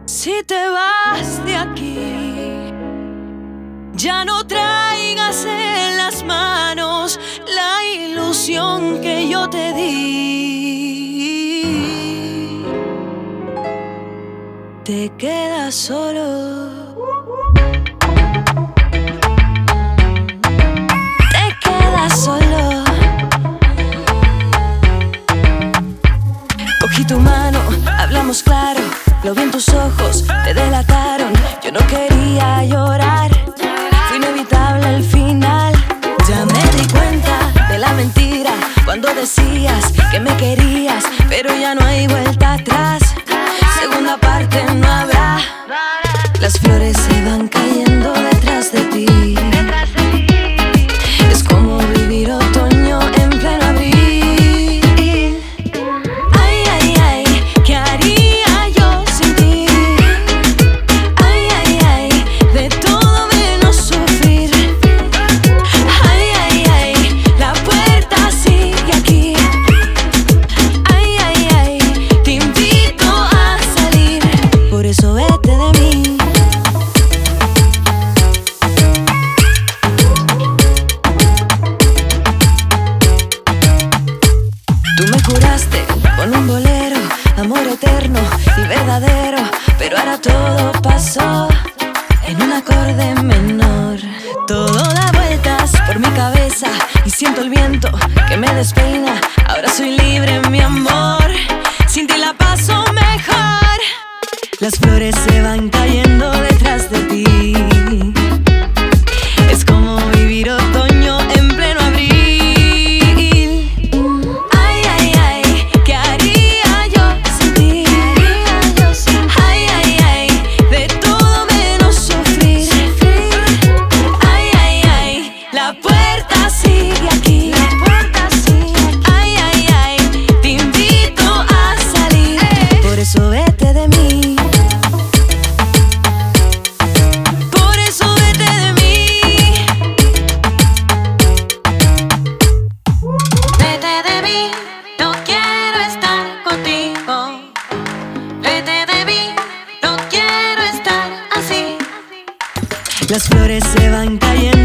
Si te vas de aquí, ya no traigas en las manos la ilusión que yo te di. Te quedas solo. Te quedas solo. Cogí tu mano, hablamos claro. Lo vi en tus ojos, te delataron. Yo no quería llorar, fue inevitable el final. Ya me di cuenta de la mentira cuando decías que me querías, pero ya no hay vuelta atrás. Segunda parte no habrá. Las flores se van cayendo detrás de ti. Es como vivir otoño en pleno abril. Con un bolero, amor eterno y verdadero, pero ahora todo pasó en un acorde menor. Todo da vueltas por mi cabeza y siento el viento que me despeina. Ahora soy libre, mi amor, sin ti la paso mejor. Las flores se van cayendo detrás de ti. Es como vivir otoño en pleno abril. Las flores se van cayendo.